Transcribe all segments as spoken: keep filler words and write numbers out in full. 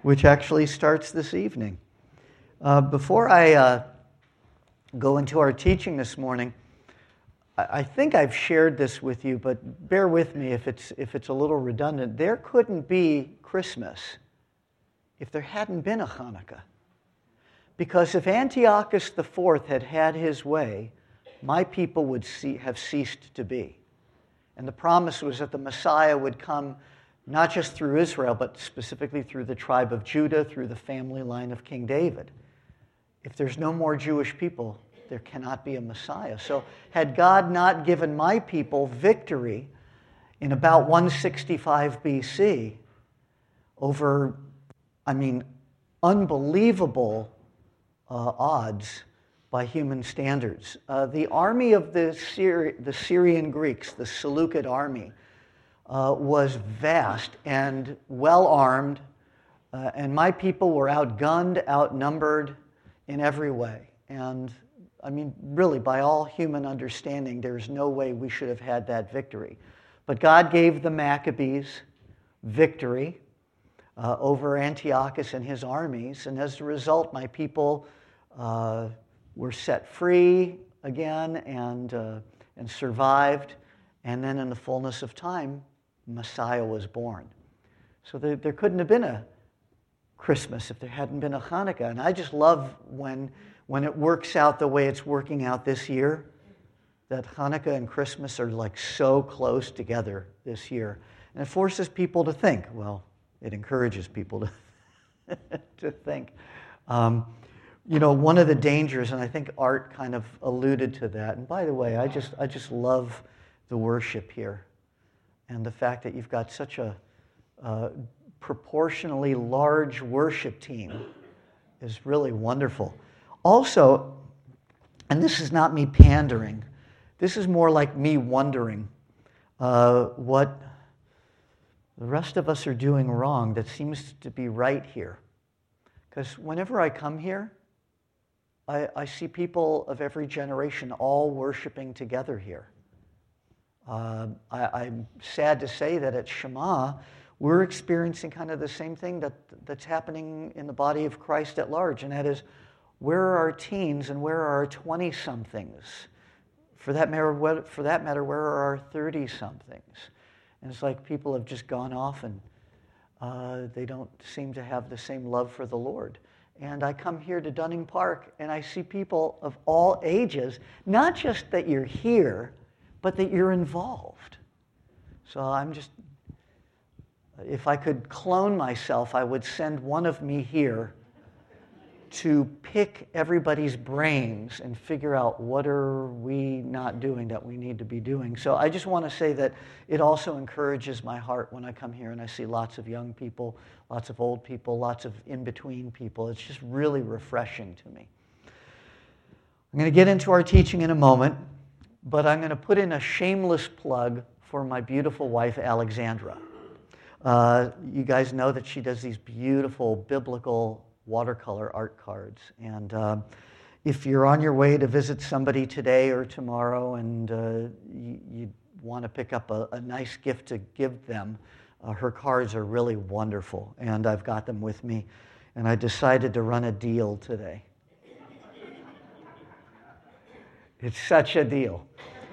which actually starts this evening. Uh, before I uh, go into our teaching this morning, I, I think I've shared this with you, but bear with me if it's if it's a little redundant. There couldn't be Christmas if there hadn't been a Hanukkah. Because if Antiochus the Fourth had had his way, my people would see, have ceased to be. And the promise was that the Messiah would come not just through Israel, but specifically through the tribe of Judah, through the family line of King David. If there's no more Jewish people, there cannot be a Messiah. So had God not given my people victory in about one sixty-five B C over, I mean, unbelievable uh, odds by human standards. Uh, the army of the, Syri- the Syrian Greeks, the Seleucid army, uh, was vast and well-armed, uh, and my people were outgunned, outnumbered in every way. And, I mean, really, by all human understanding, there's no way we should have had that victory. But God gave the Maccabees victory uh, over Antiochus and his armies, and as a result, my people uh, were set free again and, uh, and survived, and then in the fullness of time, Messiah was born. So there, there couldn't have been a Christmas if there hadn't been a Hanukkah. And I just love when, when it works out the way it's working out this year, that Hanukkah and Christmas are like so close together this year. And it forces people to think. Well, it encourages people to, to think. Um, you know, one of the dangers, and I think Art kind of alluded to that, and by the way, I just I just love the worship here and the fact that you've got such a uh, proportionally large worship team is really wonderful. Also, and this is not me pandering, this is more like me wondering uh, what the rest of us are doing wrong that seems to be right here. Because whenever I come here, I, I see people of every generation all worshiping together here. Uh, I, I'm sad to say that at Shema, we're experiencing kind of the same thing that, that's happening in the body of Christ at large, and that is, where are our teens and where are our twenty-somethings? For that matter, for that matter, where are our thirty-somethings? And it's like people have just gone off and uh, they don't seem to have the same love for the Lord. And I come here to Dunning Park and I see people of all ages, not just that you're here, but that you're involved. So I'm just, if I could clone myself, I would send one of me here to pick everybody's brains and figure out what are we not doing that we need to be doing. So I just want to say that it also encourages my heart when I come here and I see lots of young people, lots of old people, lots of in-between people. It's just really refreshing to me. I'm going to get into our teaching in a moment, but I'm going to put in a shameless plug for my beautiful wife, Alexandra. Uh, you guys know that she does these beautiful biblical watercolor art cards. And uh, if you're on your way to visit somebody today or tomorrow and uh, you, you want to pick up a, a nice gift to give them, uh, her cards are really wonderful. And I've got them with me. And I decided to run a deal today. It's such a deal.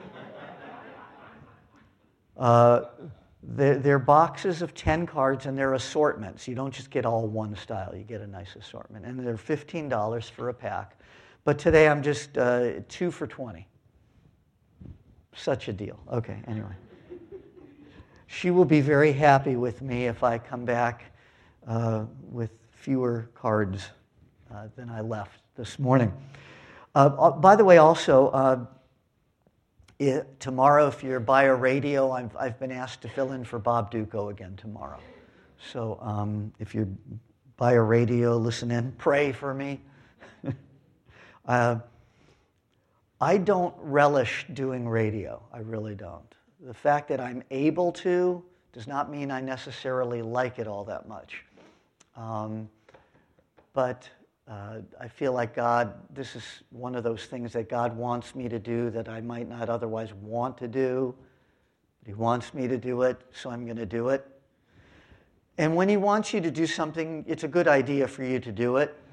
Uh, They're, they're boxes of ten cards, and they're assortments. You don't just get all one style. You get a nice assortment. And they're fifteen dollars for a pack. But today I'm just uh, two for twenty. Such a deal. Okay, anyway. She will be very happy with me if I come back uh, with fewer cards uh, than I left this morning. Uh, by the way, also, uh, It, tomorrow, if you're by a radio, I've, I've been asked to fill in for Bob Duco again tomorrow. So um, if you're by a radio, listen in, pray for me. uh, I don't relish doing radio. I really don't. The fact that I'm able to does not mean I necessarily like it all that much. Um, but Uh, I feel like God, this is one of those things that God wants me to do that I might not otherwise want to do. He wants me to do it, so I'm going to do it. And when he wants you to do something, it's a good idea for you to do it.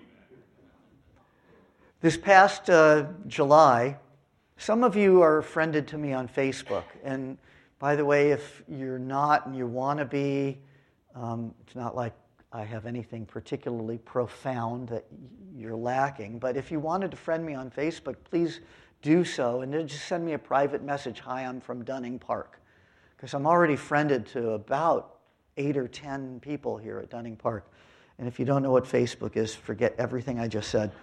This past uh, July, some of you are friended to me on Facebook. And by the way, if you're not and you want to be, um, it's not like I have anything particularly profound that you're lacking. But if you wanted to friend me on Facebook, please do so. And then just send me a private message. Hi, I'm from Dunning Park. Because I'm already friended to about eight or ten people here at Dunning Park. And if you don't know what Facebook is, forget everything I just said.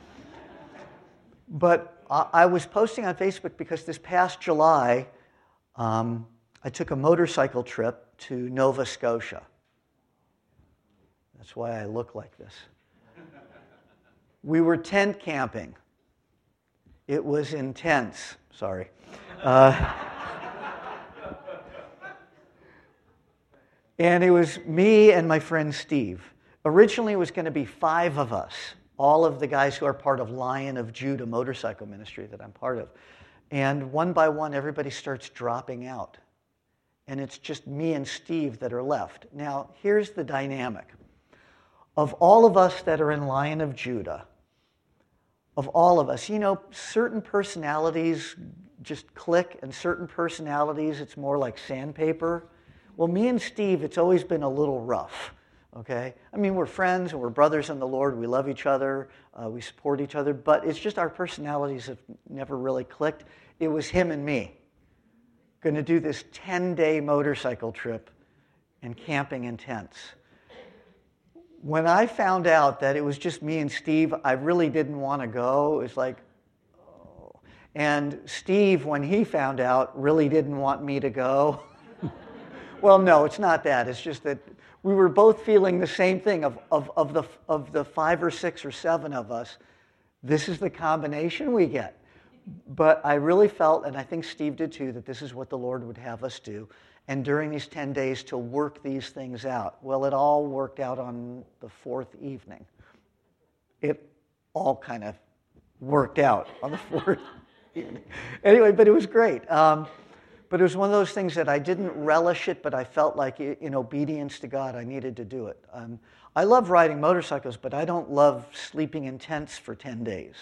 But I was posting on Facebook because this past July, um, I took a motorcycle trip to Nova Scotia. That's why I look like this. We were tent camping. It was intense. Sorry. Uh, And it was me and my friend Steve. Originally, it was going to be five of us, all of the guys who are part of Lion of Judah motorcycle ministry that I'm part of. And one by one, everybody starts dropping out. And it's just me and Steve that are left. Now, here's the dynamic. Of all of us that are in Lion of Judah, of all of us, you know, certain personalities just click, and certain personalities, it's more like sandpaper. Well, me and Steve, it's always been a little rough, okay? I mean, we're friends and we're brothers in the Lord. We love each other. Uh, we support each other. But it's just our personalities have never really clicked. It was him and me going to do this ten-day motorcycle trip and camping in tents. When I found out that it was just me and Steve, I really didn't want to go. It was like, oh. And Steve, when he found out, really didn't want me to go. Well, no, it's not that. It's just that we were both feeling the same thing of, of, of, the, of the five or six or seven of us. This is the combination we get. But I really felt, and I think Steve did too, that this is what the Lord would have us do. And during these ten days to work these things out. Well, it all worked out on the fourth evening. It all kind of worked out on the fourth evening. Anyway, but it was great. Um, But it was one of those things that I didn't relish it, but I felt like in obedience to God, I needed to do it. Um, I love riding motorcycles, but I don't love sleeping in tents for ten days.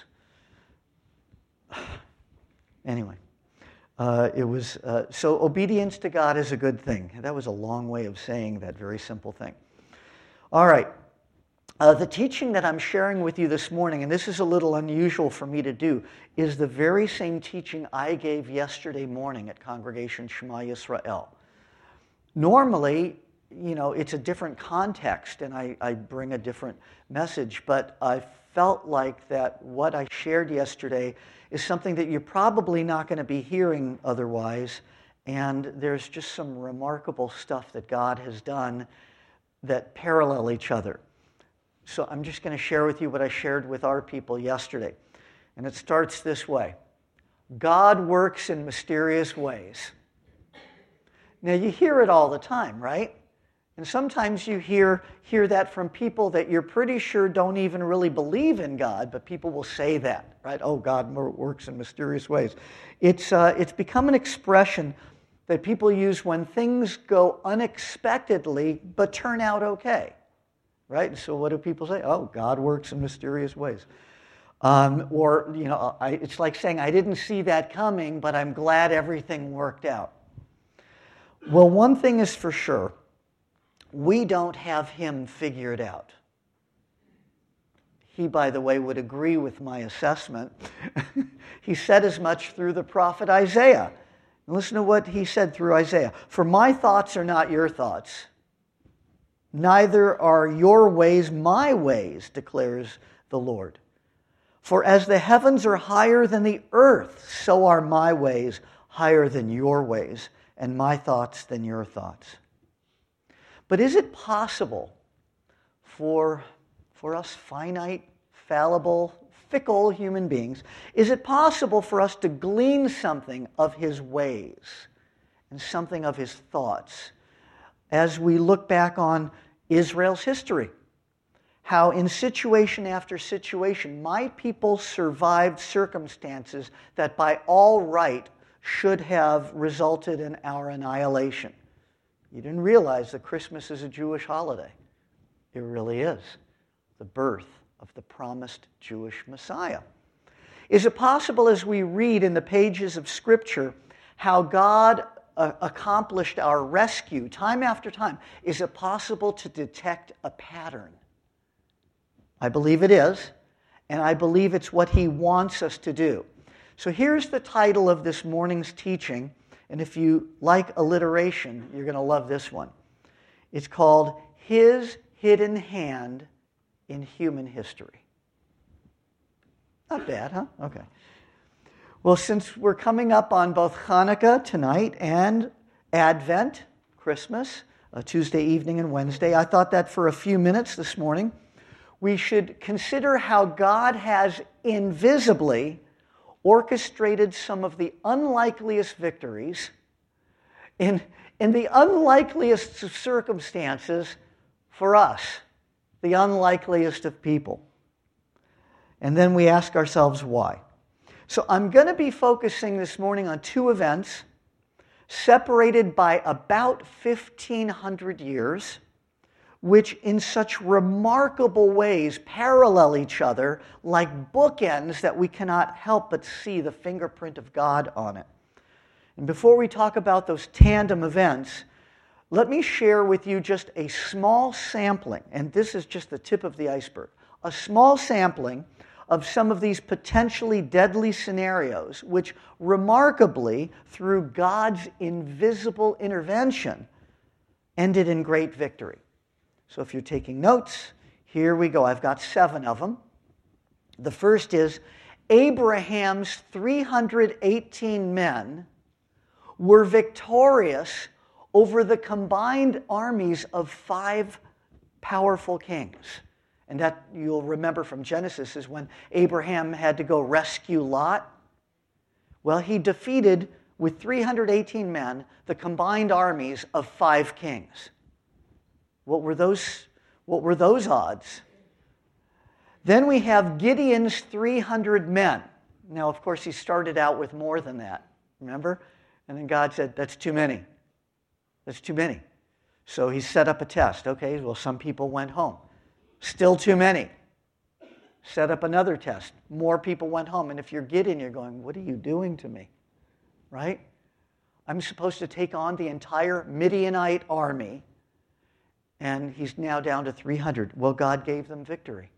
Anyway, uh, it was, uh, so obedience to God is a good thing. That was a long way of saying that very simple thing. All right. Uh, the teaching that I'm sharing with you this morning, and this is a little unusual for me to do, is the very same teaching I gave yesterday morning at Congregation Shema Yisrael. Normally, you know, it's a different context, and I, I bring a different message, but I felt like that what I shared yesterday is something that you're probably not going to be hearing otherwise, and there's just some remarkable stuff that God has done that parallel each other. So I'm just going to share with you what I shared with our people yesterday. And it starts this way. God works in mysterious ways. Now, you hear it all the time, right? And sometimes you hear, hear that from people that you're pretty sure don't even really believe in God, but people will say that, right? Oh, God works in mysterious ways. It's, uh, it's become an expression that people use when things go unexpectedly but turn out okay. Right? So what do people say? Oh, God works in mysterious ways. Um, or, you know, I, it's like saying, I didn't see that coming, but I'm glad everything worked out. Well, one thing is for sure. We don't have him figured out. He, by the way, would agree with my assessment. He said as much through the prophet Isaiah. Listen to what he said through Isaiah. For my thoughts are not your thoughts. Neither are your ways my ways, declares the Lord. For as the heavens are higher than the earth, so are my ways higher than your ways, and my thoughts than your thoughts. But is it possible for, for us finite, fallible, fickle human beings, is it possible for us to glean something of his ways and something of his thoughts as we look back on Israel's history? How in situation after situation, my people survived circumstances that by all right should have resulted in our annihilation. You didn't realize that Christmas is a Jewish holiday. It really is the birth of the promised Jewish Messiah. Is it possible, as we read in the pages of Scripture, how God uh, accomplished our rescue time after time? Is it possible to detect a pattern? I believe it is, and I believe it's what He wants us to do. So here's the title of this morning's teaching, and if you like alliteration, you're going to love this one. It's called His Hidden Hand in Human History. Not bad, huh? Okay. Well, since we're coming up on both Hanukkah tonight and Advent, Christmas, uh, Tuesday evening and Wednesday, I thought that for a few minutes this morning, we should consider how God has invisibly orchestrated some of the unlikeliest victories in, in the unlikeliest of circumstances for us, the unlikeliest of people. And then we ask ourselves why. So I'm going to be focusing this morning on two events separated by about fifteen hundred years, which in such remarkable ways parallel each other like bookends that we cannot help but see the fingerprint of God on it. And before we talk about those tandem events, let me share with you just a small sampling, and this is just the tip of the iceberg, a small sampling of some of these potentially deadly scenarios, which remarkably, through God's invisible intervention, ended in great victory. So if you're taking notes, here we go. I've got seven of them. The first is Abraham's three hundred eighteen men were victorious over the combined armies of five powerful kings. And that, you'll remember from Genesis, is when Abraham had to go rescue Lot. Well, he defeated, with three hundred eighteen men, the combined armies of five kings. What were those, what were those odds? Then we have Gideon's three hundred men. Now, of course, he started out with more than that, remember? And then God said, that's too many. That's too many. So he set up a test. Okay, well, some people went home. Still too many. Set up another test. More people went home. And if you're Gideon, you're going, what are you doing to me? Right? I'm supposed to take on the entire Midianite army, and he's now down to three hundred. Well, God gave them victory.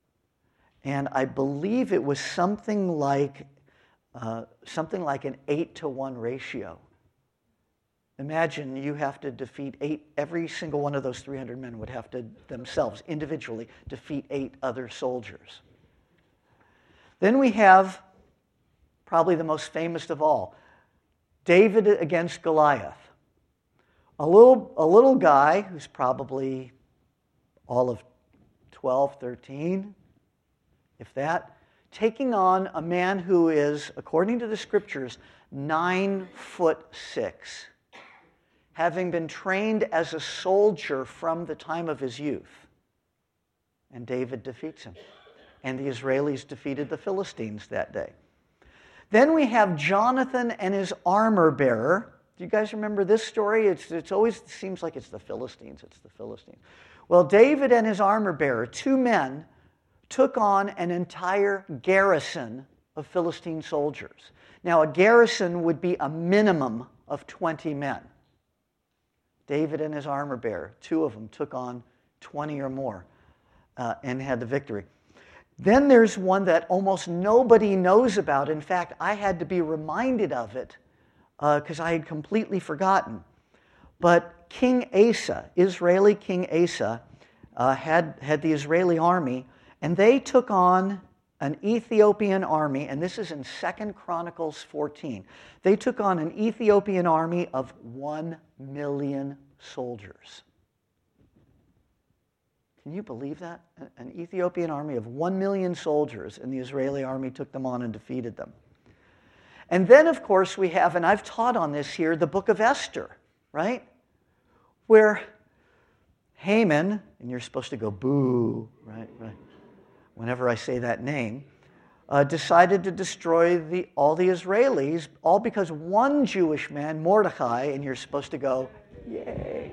And I believe it was something like uh, something like an eight to one ratio. Imagine you have to defeat eight, every single one of those three hundred men would have to themselves, individually, defeat eight other soldiers. Then we have probably the most famous of all, David against Goliath. A little, a little guy who's probably all of twelve, thirteen, if that, taking on a man who is, according to the Scriptures, nine foot six. Having been trained as a soldier from the time of his youth. And David defeats him. And the Israelis defeated the Philistines that day. Then we have Jonathan and his armor bearer. Do you guys remember this story? It's, it's always it seems like it's the Philistines. It's the Philistines. Well, David and his armor bearer, two men, took on an entire garrison of Philistine soldiers. Now, a garrison would be a minimum of twenty men. David and his armor bearer, two of them, took on twenty or more uh, and had the victory. Then there's one that almost nobody knows about. In fact, I had to be reminded of it because uh, I had completely forgotten. But King Asa, Israeli King Asa, uh, had, had the Israeli army, and they took on an Ethiopian army, and this is in Second Chronicles fourteen. They took on an Ethiopian army of one million soldiers. Can you believe that? An Ethiopian army of one million soldiers, and the Israeli army took them on and defeated them. And then, of course, we have, and I've taught on this here, the book of Esther, right? Where Haman, and you're supposed to go boo, right, right, whenever I say that name, uh, decided to destroy the, all the Israelis, all because one Jewish man, Mordecai, and you're supposed to go, yay.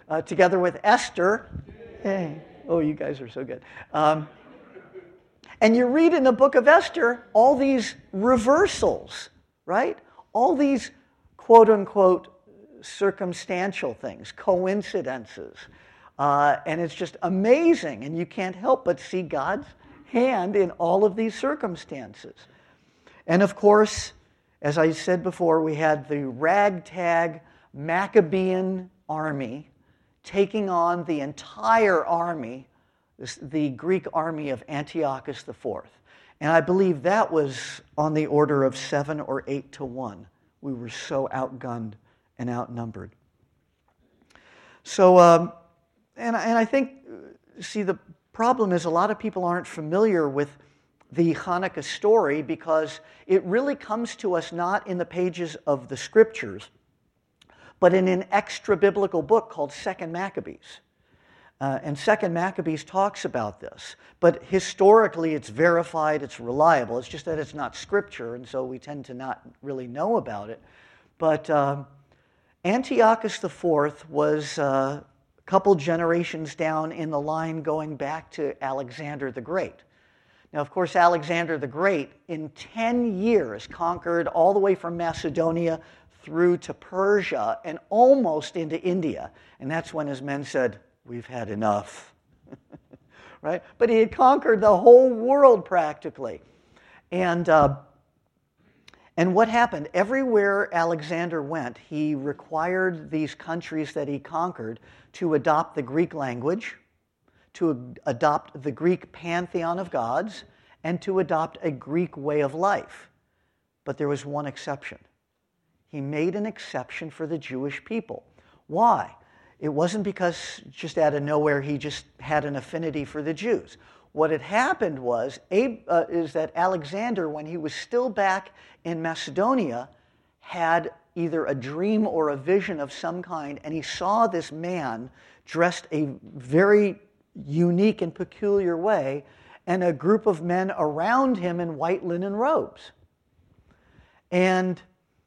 uh, together with Esther. Hey. Oh, you guys are so good. Um, and you read in the book of Esther all these reversals, right? All these quote-unquote circumstantial things, coincidences. Uh, and it's just amazing, and you can't help but see God's hand in all of these circumstances. And of course, as I said before, we had the ragtag Maccabean army taking on the entire army, this, the Greek army of Antiochus the Fourth. And I believe that was on the order of seven or eight to one. We were so outgunned and outnumbered. So, um, and, and I think, see, the problem is a lot of people aren't familiar with the Hanukkah story because it really comes to us not in the pages of the scriptures, but in an extra-biblical book called Second Maccabees. Uh, and Second Maccabees talks about this. But historically, it's verified, it's reliable. It's just that it's not scripture, and so we tend to not really know about it. But um, Antiochus the Fourth was uh, a couple generations down in the line going back to Alexander the Great. Now, of course, Alexander the Great, in ten years, conquered all the way from Macedonia through to Persia and almost into India. And that's when his men said, "We've had enough." Right? But he had conquered the whole world practically. And, uh, and what happened? Everywhere Alexander went, he required these countries that he conquered to adopt the Greek language, to adopt the Greek pantheon of gods, and to adopt a Greek way of life. But there was one exception. He made an exception for the Jewish people. Why? It wasn't because just out of nowhere he just had an affinity for the Jews. What had happened was uh, is that Alexander, when he was still back in Macedonia, had either a dream or a vision of some kind, and he saw this man dressed a very unique and peculiar way, and a group of men around him in white linen robes. And,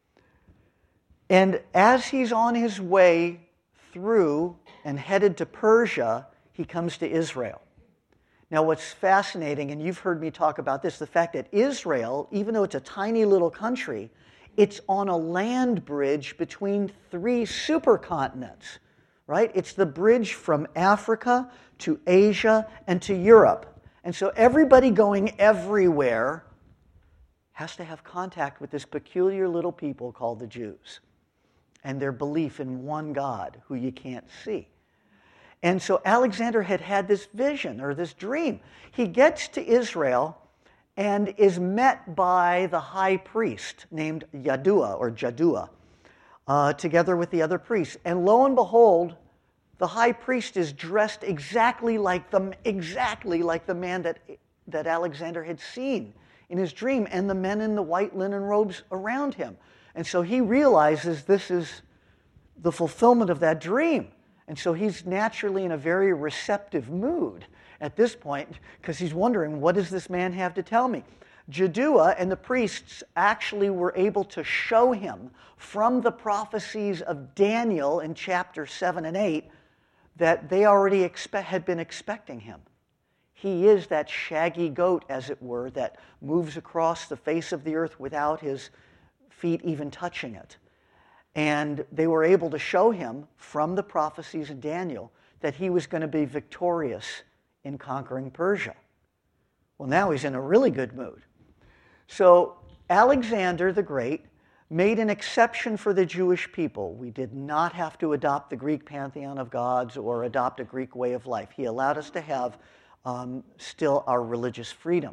and as he's on his way through and headed to Persia, he comes to Israel. Now, what's fascinating, and you've heard me talk about this, the fact that Israel, even though it's a tiny little country, it's on a land bridge between three supercontinents, right? It's the bridge from Africa to Asia and to Europe. And so everybody going everywhere has to have contact with this peculiar little people called the Jews and their belief in one God who you can't see. And so Alexander had had this vision or this dream. He gets to Israel and is met by the high priest named Yadua or Jadua, uh, together with the other priests. And lo and behold, the high priest is dressed exactly like the exactly like the man that that Alexander had seen in his dream, and the men in the white linen robes around him. And so he realizes this is the fulfillment of that dream. And so he's naturally in a very receptive mood at this point because he's wondering, what does this man have to tell me? Jadua and the priests actually were able to show him from the prophecies of Daniel in chapter seven and eight that they already expect, had been expecting him. He is that shaggy goat, as it were, that moves across the face of the earth without his feet even touching it. And they were able to show him from the prophecies of Daniel that he was going to be victorious in conquering Persia. Well, now he's in a really good mood. So Alexander the Great made an exception for the Jewish people. We did not have to adopt the Greek pantheon of gods or adopt a Greek way of life. He allowed us to have um, still our religious freedom.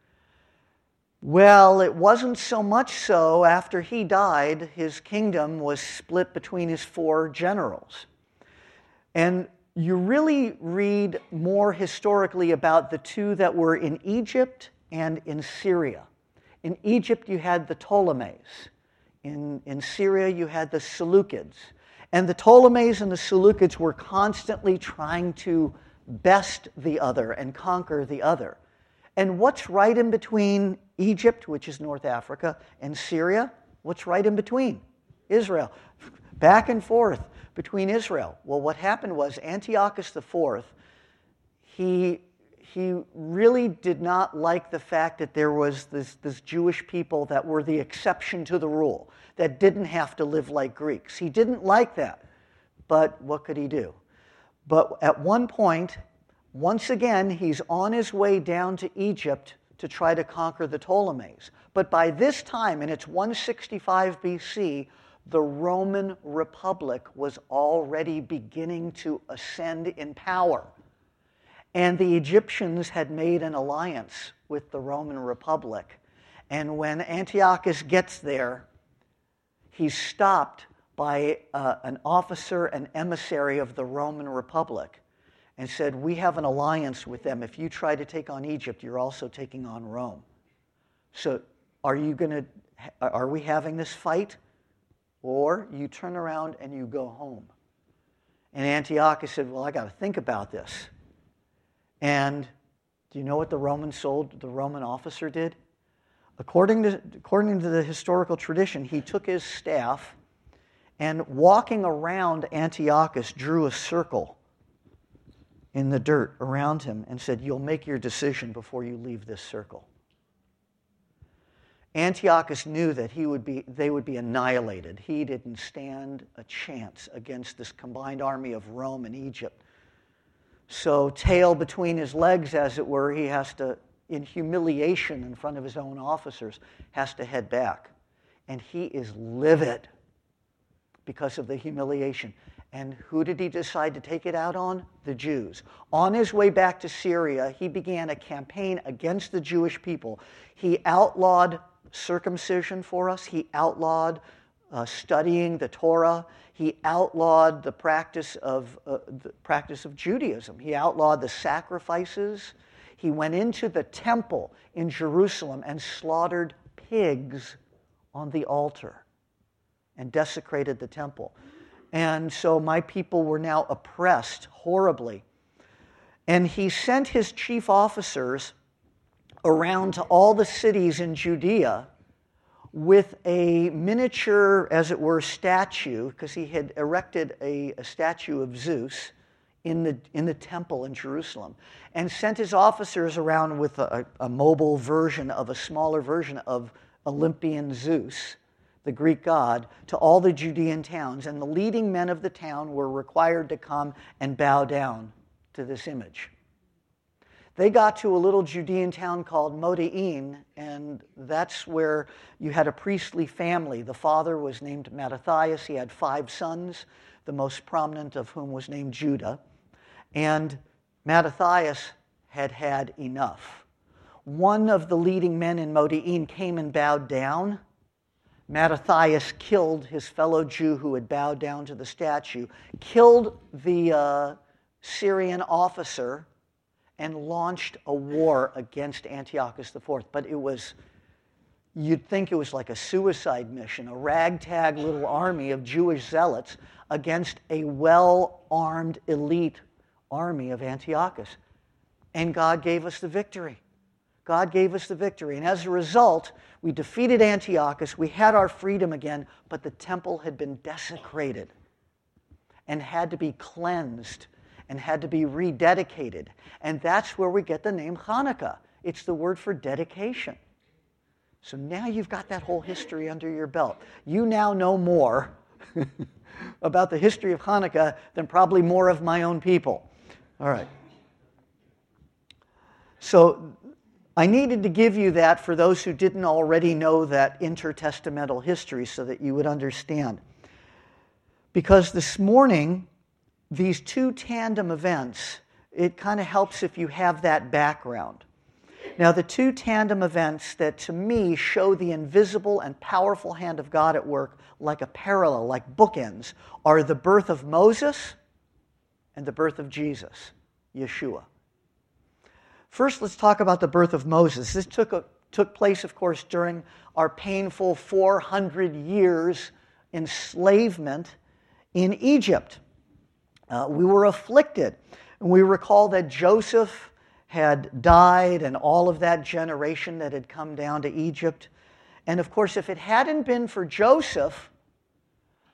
Well, it wasn't so much so. After he died, his kingdom was split between his four generals. And you really read more historically about the two that were in Egypt and in Syria. In Egypt, you had the Ptolemies. In, in Syria, you had the Seleucids. And the Ptolemies and the Seleucids were constantly trying to best the other and conquer the other. And what's right in between Egypt, which is North Africa, and Syria? What's right in between? Israel. Back and forth between Israel. Well, what happened was Antiochus the Fourth, he, he really did not like the fact that there was this, this Jewish people that were the exception to the rule, that didn't have to live like Greeks. He didn't like that, but what could he do? But at one point, once again, he's on his way down to Egypt to try to conquer the Ptolemies. But by this time, and it's one sixty-five B C, the Roman Republic was already beginning to ascend in power. And the Egyptians had made an alliance with the Roman Republic. And when Antiochus gets there, he's stopped by uh, an officer, an emissary of the Roman Republic, and said, we have an alliance with them. If you try to take on Egypt, you're also taking on Rome. So are you going to, are we having this fight? Or you turn around and you go home. And Antiochus said, well, I got to think about this. And do you know what the Roman sold, the Roman officer did? According to, according to the historical tradition, he took his staff and walking around Antiochus drew a circle in the dirt around him and said, you'll make your decision before you leave this circle. Antiochus knew that he would be, they would be annihilated. He didn't stand a chance against this combined army of Rome and Egypt. So, tail between his legs, as it were, he has to, in humiliation in front of his own officers, has to head back. And he is livid because of the humiliation. And who did he decide to take it out on? The Jews. On his way back to Syria, he began a campaign against the Jewish people. He outlawed circumcision for us. He outlawed uh, studying the Torah. He outlawed the practice of uh, the practice of Judaism. He outlawed the sacrifices. He went into the temple in Jerusalem and slaughtered pigs on the altar and desecrated the temple. And so my people were now oppressed horribly. And he sent his chief officers around to all the cities in Judea with a miniature, as it were, statue, because he had erected a, a statue of Zeus in the, in the temple in Jerusalem, and sent his officers around with a, a mobile version of a smaller version of Olympian Zeus, the Greek god, to all the Judean towns. And the leading men of the town were required to come and bow down to this image. They got to a little Judean town called Modi'in, and that's where you had a priestly family. The father was named Mattathias. He had five sons, the most prominent of whom was named Judah. And Mattathias had had enough. One of the leading men in Modi'in came and bowed down. Mattathias killed his fellow Jew who had bowed down to the statue, killed the uh, Syrian officer, and launched a war against Antiochus the Fourth. But it was, you'd think it was like a suicide mission, a ragtag little army of Jewish zealots against a well-armed elite army of Antiochus. And God gave us the victory. God gave us the victory. And as a result, we defeated Antiochus. We had our freedom again, but the temple had been desecrated and had to be cleansed and had to be rededicated. And that's where we get the name Hanukkah. It's the word for dedication. So now you've got that whole history under your belt. You now know more about the history of Hanukkah than probably more of my own people. All right. So I needed to give you that for those who didn't already know that intertestamental history so that you would understand. Because this morning, these two tandem events, it kind of helps if you have that background. Now, the two tandem events that to me show the invisible and powerful hand of God at work like a parallel, like bookends, are the birth of Moses and the birth of Jesus, Yeshua. First, let's talk about the birth of Moses. This took, a, took place, of course, during our painful four hundred years enslavement in Egypt. Uh, we were afflicted. And we recall that Joseph had died and all of that generation that had come down to Egypt. And of course, if it hadn't been for Joseph,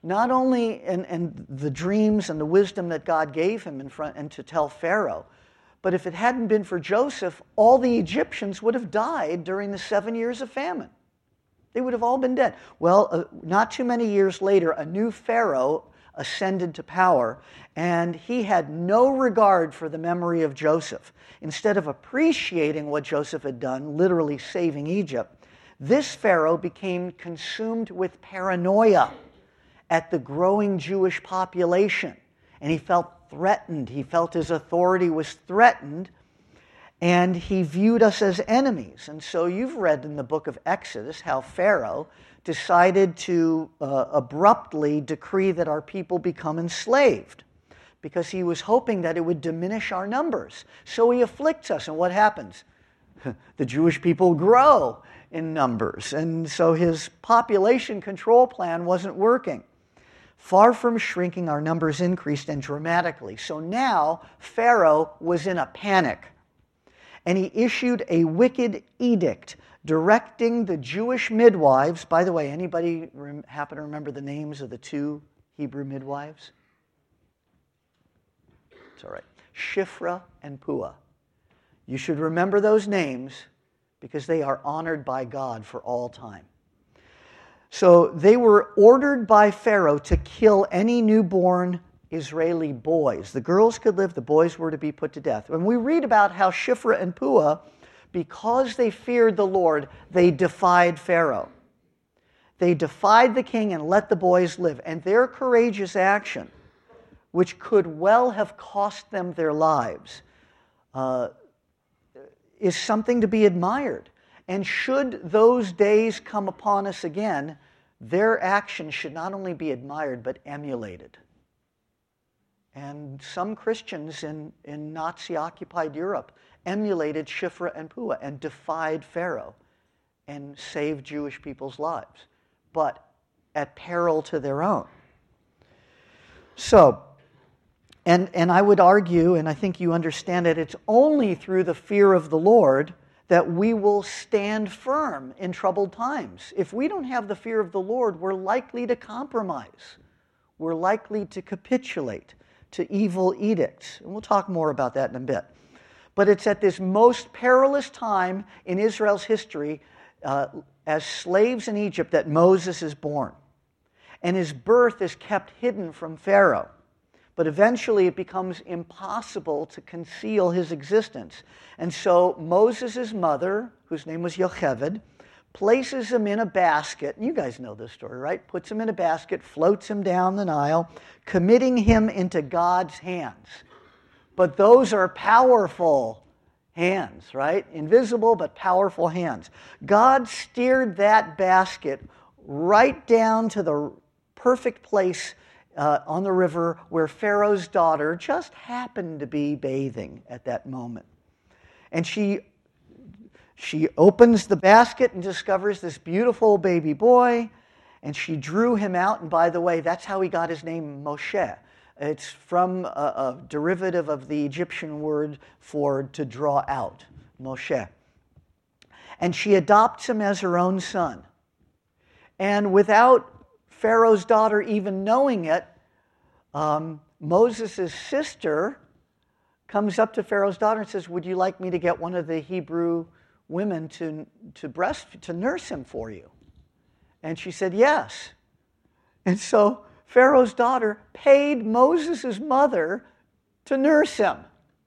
not only and, and the dreams and the wisdom that God gave him in front and to tell Pharaoh, but if it hadn't been for Joseph, all the Egyptians would have died during the seven years of famine. They would have all been dead. Well, uh, not too many years later, a new Pharaoh ascended to power, and he had no regard for the memory of Joseph. Instead of appreciating what Joseph had done, literally saving Egypt, this Pharaoh became consumed with paranoia at the growing Jewish population, and he felt threatened. He felt his authority was threatened, and he viewed us as enemies. And so you've read in the book of Exodus how Pharaoh decided to uh, abruptly decree that our people become enslaved because he was hoping that it would diminish our numbers. So he afflicts us, and what happens? The Jewish people grow in numbers, and so his population control plan wasn't working. Far from shrinking, our numbers increased, and dramatically. So now Pharaoh was in a panic, and he issued a wicked edict directing the Jewish midwives. By the way, anybody rem- happen to remember the names of the two Hebrew midwives? It's all right. Shiphrah and Puah. You should remember those names because they are honored by God for all time. So they were ordered by Pharaoh to kill any newborn Israeli boys. The girls could live, the boys were to be put to death. When we read about how Shiphrah and Puah, because they feared the Lord, they defied Pharaoh. They defied the king and let the boys live. And their courageous action, which could well have cost them their lives, uh, is something to be admired. And should those days come upon us again, their actions should not only be admired, but emulated. And some Christians in, in Nazi-occupied Europe emulated Shiphrah and Puah and defied Pharaoh and saved Jewish people's lives, but at peril to their own. So, and, and I would argue, and I think you understand it, it's only through the fear of the Lord that we will stand firm in troubled times. If we don't have the fear of the Lord, we're likely to compromise. We're likely to capitulate to evil edicts. And we'll talk more about that in a bit. But it's at this most perilous time in Israel's history, uh, as slaves in Egypt, that Moses is born. And his birth is kept hidden from Pharaoh. But eventually it becomes impossible to conceal his existence. And so Moses' mother, whose name was Yocheved, places him in a basket. You guys know this story, right? Puts him in a basket, floats him down the Nile, committing him into God's hands. But those are powerful hands, right? Invisible but powerful hands. God steered that basket right down to the perfect place Uh, on the river where Pharaoh's daughter just happened to be bathing at that moment. And she, she opens the basket and discovers this beautiful baby boy, and she drew him out. And by the way, that's how he got his name Moshe. It's from a, a derivative of the Egyptian word for to draw out, Moshe. And she adopts him as her own son. And without Pharaoh's daughter even knowing it, um, Moses' sister comes up to Pharaoh's daughter and says, "Would you like me to get one of the Hebrew women to, to breast to nurse him for you?" And she said, "Yes." And so Pharaoh's daughter paid Moses' mother to nurse him.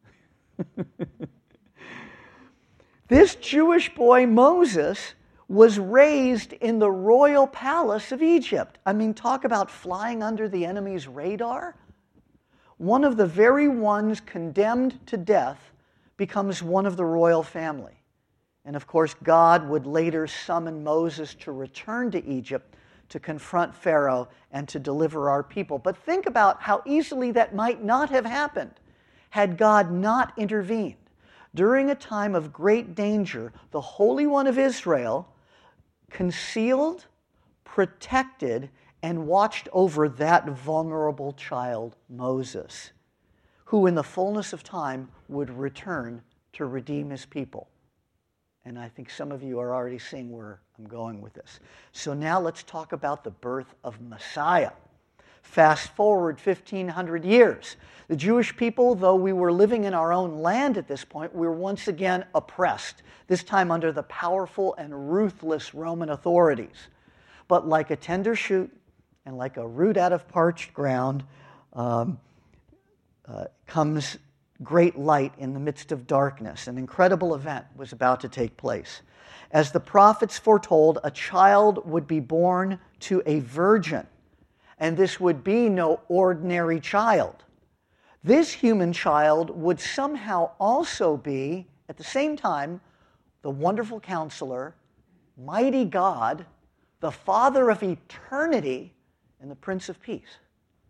This Jewish boy, Moses, was raised in the royal palace of Egypt. I mean, talk about flying under the enemy's radar. One of the very ones condemned to death becomes one of the royal family. And of course, God would later summon Moses to return to Egypt to confront Pharaoh and to deliver our people. But think about how easily that might not have happened had God not intervened. During a time of great danger, the Holy One of Israel concealed, protected, and watched over that vulnerable child, Moses, who in the fullness of time would return to redeem his people. And I think some of you are already seeing where I'm going with this. So now let's talk about the birth of Messiah. Fast forward fifteen hundred years. The Jewish people, though we were living in our own land at this point, we were once again oppressed, this time under the powerful and ruthless Roman authorities. But like a tender shoot and like a root out of parched ground, um, uh, comes great light in the midst of darkness. An incredible event was about to take place. As the prophets foretold, a child would be born to a virgin, and this would be no ordinary child. This human child would somehow also be, at the same time, the wonderful counselor, mighty God, the Father of eternity, and the Prince of Peace.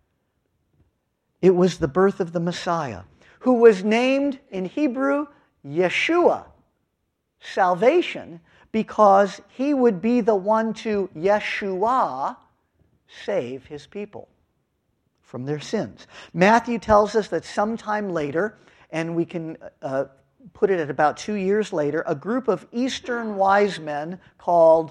It was the birth of the Messiah, who was named in Hebrew Yeshua, salvation, because he would be the one to Yeshua, save his people from their sins. Matthew tells us that sometime later, and we can uh, put it at about two years later, a group of Eastern wise men called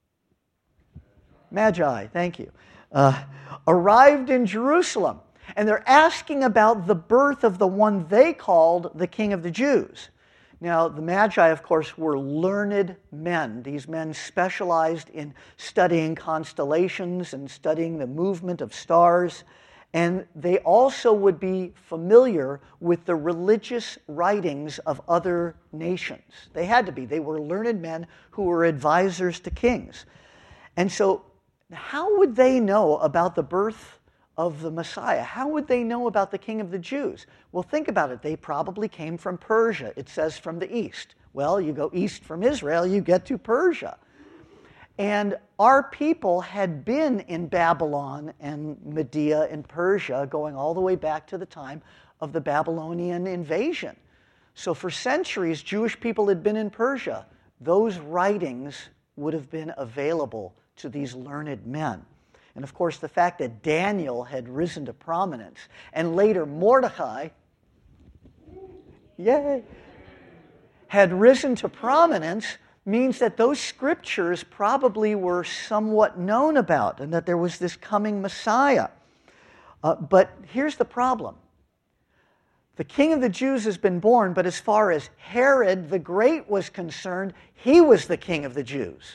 Magi, thank you, uh, arrived in Jerusalem. And they're asking about the birth of the one they called the King of the Jews. Now, the Magi, of course, were learned men. These men specialized in studying constellations and studying the movement of stars. And they also would be familiar with the religious writings of other nations. They had to be. They were learned men who were advisors to kings. And so, how would they know about the birth of the Messiah? How would they know about the King of the Jews? Well, think about it. They probably came from Persia. It says from the east. Well, you go east from Israel, you get to Persia. And our people had been in Babylon and Media and Persia going all the way back to the time of the Babylonian invasion. So for centuries, Jewish people had been in Persia. Those writings would have been available to these learned men. And of course, the fact that Daniel had risen to prominence, and later Mordecai, yay, had risen to prominence, means that those scriptures probably were somewhat known about, and that there was this coming Messiah. Uh, but here's the problem. The King of the Jews has been born, but as far as Herod the Great was concerned, he was the King of the Jews.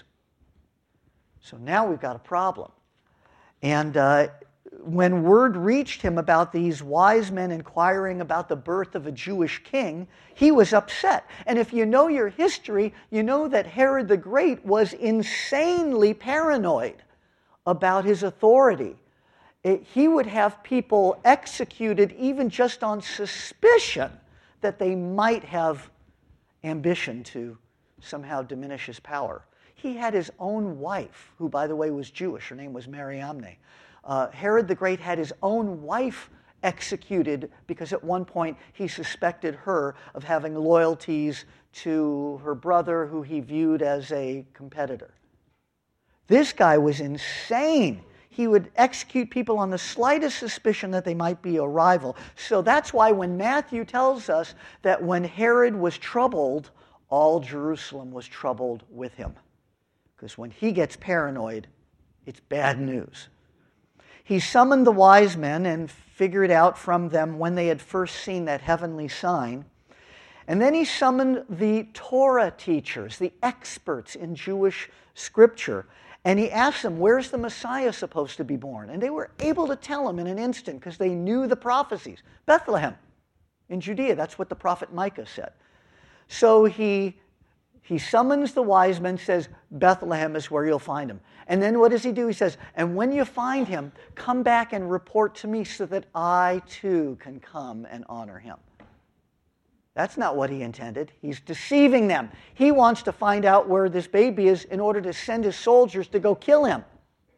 So now we've got a problem. And uh, when word reached him about these wise men inquiring about the birth of a Jewish king, he was upset. And if you know your history, you know that Herod the Great was insanely paranoid about his authority. It, he would have people executed even just on suspicion that they might have ambition to somehow diminish his power. He had his own wife, who, by the way, was Jewish. Her name was Mariamne. Uh, Herod the Great had his own wife executed because at one point he suspected her of having loyalties to her brother, who he viewed as a competitor. This guy was insane. He would execute people on the slightest suspicion that they might be a rival. So that's why when Matthew tells us that when Herod was troubled, all Jerusalem was troubled with him. Because when he gets paranoid, it's bad news. He summoned the wise men and figured out from them when they had first seen that heavenly sign. And then he summoned the Torah teachers, the experts in Jewish scripture. And he asked them, where's the Messiah supposed to be born? And they were able to tell him in an instant because they knew the prophecies. Bethlehem in Judea, that's what the prophet Micah said. So he He summons the wise men, says, Bethlehem is where you'll find him. And then what does he do? He says, and when you find him, come back and report to me so that I too can come and honor him. That's not what he intended. He's deceiving them. He wants to find out where this baby is in order to send his soldiers to go kill him.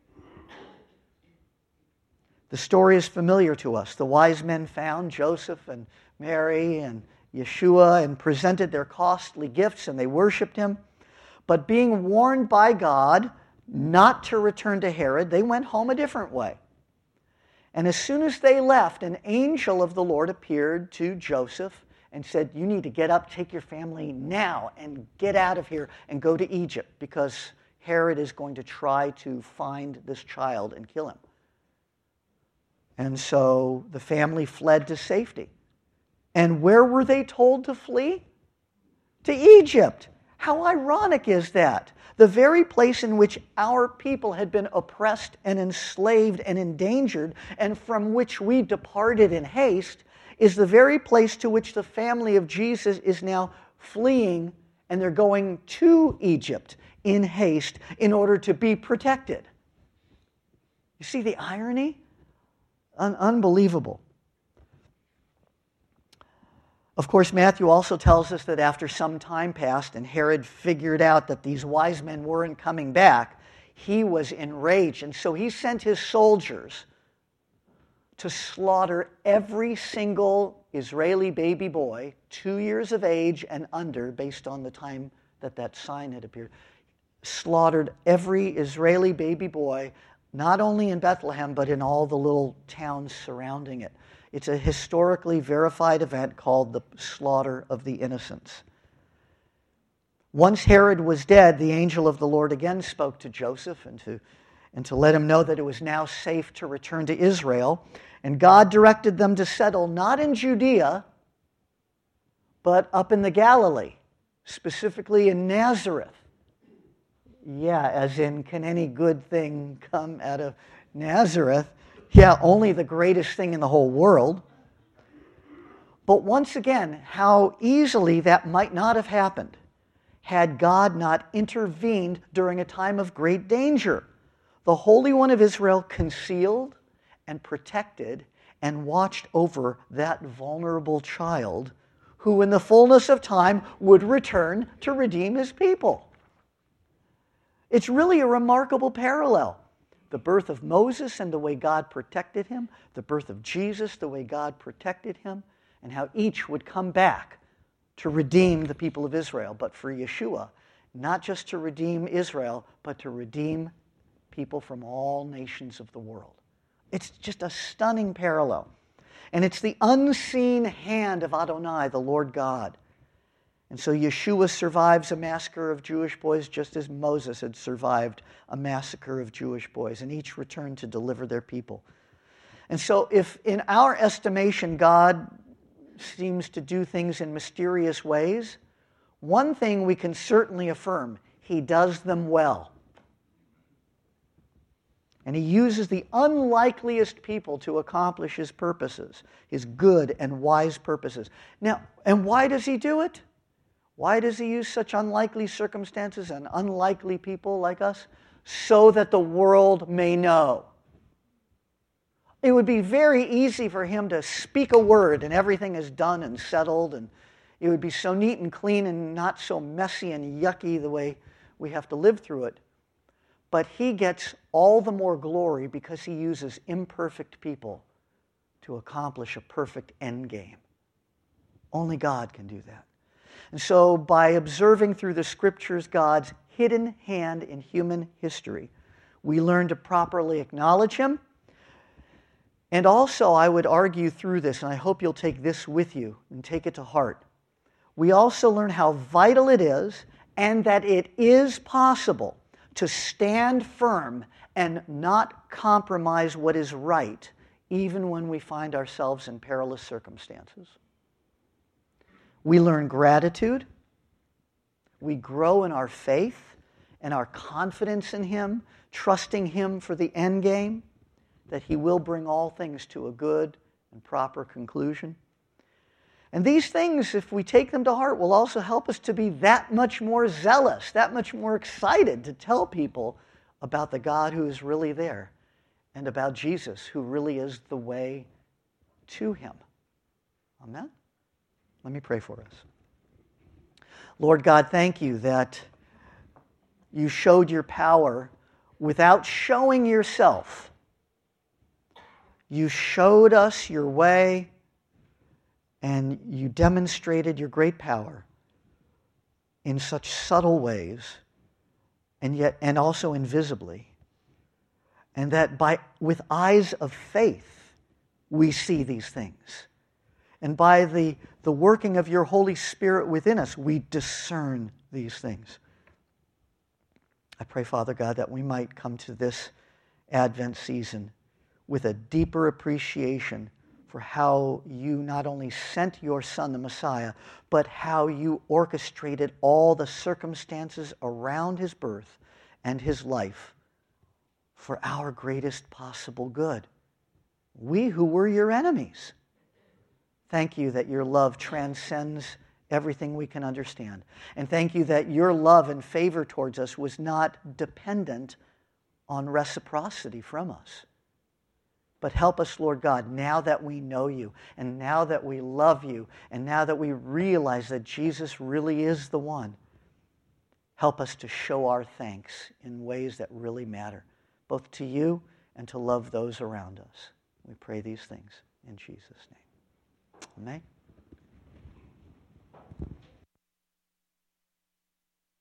The story is familiar to us. The wise men found Joseph and Mary and Yeshua and presented their costly gifts, and they worshipped him. But being warned by God not to return to Herod, they went home a different way. And as soon as they left, an angel of the Lord appeared to Joseph and said, you need to get up, take your family now, and get out of here and go to Egypt, because Herod is going to try to find this child and kill him. And so the family fled to safety. And where were they told to flee? To Egypt. How ironic is that? The very place in which our people had been oppressed and enslaved and endangered, and from which we departed in haste, is the very place to which the family of Jesus is now fleeing, and they're going to Egypt in haste in order to be protected. You see the irony? Un- unbelievable. Of course, Matthew also tells us that after some time passed and Herod figured out that these wise men weren't coming back, he was enraged. And so he sent his soldiers to slaughter every single Israeli baby boy, two years of age and under, based on the time that that sign had appeared. Slaughtered every Israeli baby boy, not only in Bethlehem, but in all the little towns surrounding it. It's a historically verified event called the slaughter of the innocents. Once Herod was dead, the angel of the Lord again spoke to Joseph and to, and to let him know that it was now safe to return to Israel. And God directed them to settle not in Judea, but up in the Galilee, specifically in Nazareth. Yeah, as in, can any good thing come out of Nazareth? Yeah, only the greatest thing in the whole world. But once again, how easily that might not have happened had God not intervened during a time of great danger. The Holy One of Israel concealed and protected and watched over that vulnerable child who in the fullness of time would return to redeem his people. It's really a remarkable parallel. The birth of Moses and the way God protected him, the birth of Jesus, the way God protected him, and how each would come back to redeem the people of Israel. But for Yeshua, not just to redeem Israel, but to redeem people from all nations of the world. It's just a stunning parallel. And it's the unseen hand of Adonai, the Lord God. And so Yeshua survives a massacre of Jewish boys just as Moses had survived a massacre of Jewish boys, and each returned to deliver their people. And so if in our estimation God seems to do things in mysterious ways, one thing we can certainly affirm, he does them well. And he uses the unlikeliest people to accomplish his purposes, his good and wise purposes. Now, and why does he do it? Why does he use such unlikely circumstances and unlikely people like us? So that the world may know. It would be very easy for him to speak a word and everything is done and settled, and it would be so neat and clean and not so messy and yucky the way we have to live through it. But he gets all the more glory because he uses imperfect people to accomplish a perfect end game. Only God can do that. And so by observing through the Scriptures God's hidden hand in human history, we learn to properly acknowledge him. And also, I would argue through this, and I hope you'll take this with you and take it to heart. We also learn how vital it is and that it is possible to stand firm and not compromise what is right, even when we find ourselves in perilous circumstances. We learn gratitude. We grow in our faith and our confidence in him, trusting him for the end game, that he will bring all things to a good and proper conclusion. And these things, if we take them to heart, will also help us to be that much more zealous, that much more excited to tell people about the God who is really there and about Jesus, who really is the way to him. Amen? Let me pray for us. Lord God, thank you that you showed your power without showing yourself. You showed us your way, and you demonstrated your great power in such subtle ways, and yet and also invisibly. And that by with eyes of faith we see these things. And by the, the working of your Holy Spirit within us, we discern these things. I pray, Father God, that we might come to this Advent season with a deeper appreciation for how you not only sent your Son, the Messiah, but how you orchestrated all the circumstances around his birth and his life for our greatest possible good. We who were your enemies. Thank you that your love transcends everything we can understand. And thank you that your love and favor towards us was not dependent on reciprocity from us. But help us, Lord God, now that we know you, and now that we love you, and now that we realize that Jesus really is the one, help us to show our thanks in ways that really matter, both to you and to love those around us. We pray these things in Jesus' name. Amen.